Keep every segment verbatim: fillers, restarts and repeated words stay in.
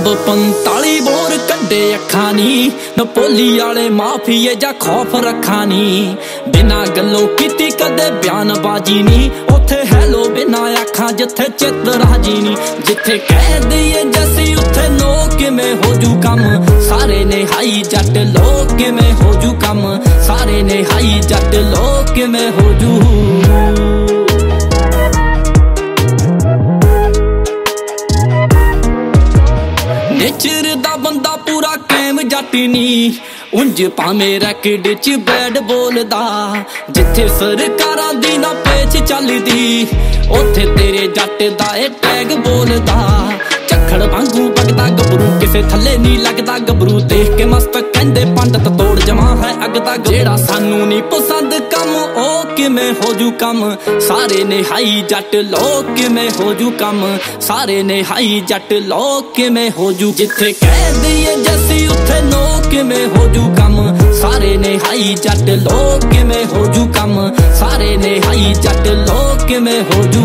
सब पंताली बोर कड्डे अखां नी, नपोली आले माफिए जा खौफ रखा नी। बिना गल्लों कीती कदे बयानबाजी नी, उथे हैलो बिना आखां जिथे चित राजी नी। जिथे कह दईए जैसी उथे लोग किवें हो जू कम, सारे ने हाई जट लोग किवें हो जू कम, सारे ने हाई जट लोग किवें हो जू। नेचर दा बंदा पूरा कैम जट नी, उंज भावें रैकेट च बैड बोलदा। जिथे सरकारां दी ना पेच चलदी, उथे तेरे जट दा ए टैग बोलदा। झक्खड़ वांगू बगदा गबरू किसे थल्ले नी लगदा गबरू, देख के मस्त कहंदे पंडित तोड़ जमा है अगदा। जेड़ा सानू नी पसंद कम ओ किवें हो जू कम, सारे ने हाई जट लोग किवें हो जू कम, सारे ने हाई जट लोग किवें हो जू। जिथे कह दईए जैसी उथे लोग किवें हो जू कम, सारे ने हाई जट लोग किवें हो जू कम, सारे ने हाई जट लोग किवें हो जू।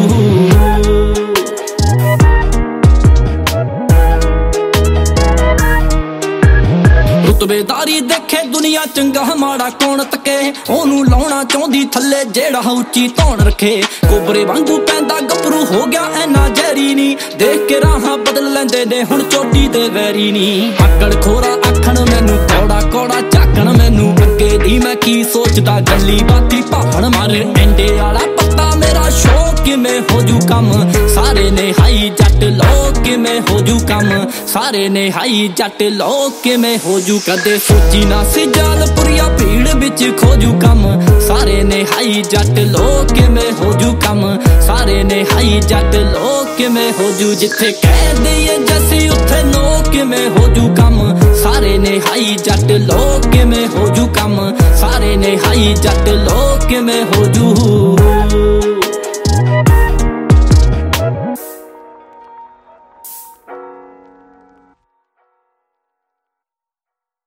रुतबेदारी देखे दुनिया चंगा माड़ा कौन तके, ओनू लाउणा चाहुंदी थल्ले जेड़ा उच्ची धौन रखे। कोबरे वांगू पैंदा गबरू हो गया ऐना जहरी नी, देख के राहां बदल लैंदे ने हुण चोटी दे वैरी नी। आकड़ खोरा आखण मैनू कौड़ा कौड़ा झाकण मैनू, अगे दी मैं की सोचदा गल्ली बाती भावण मारे। एंडे आला पत्ता मेरा शौक किवें हो जू कम, सारे ने हाई जट लोग किवें हो जू कम, सारे ने हाई जट लोग किवें हो जू। कदे सोची ना सी जालपुरिया भीड़ विच खोजू कम, सारे ने हाई जट लोग किवें हो जू कम, सारे ने हाई जट लोग किवें हो जू। जिथे कह दईए जैसी उथे लोग किवें हो जू कम, सारे ने हाई जट लोग किवें हो जू कम, सारे ने हाई जट लोग किवें हो जू।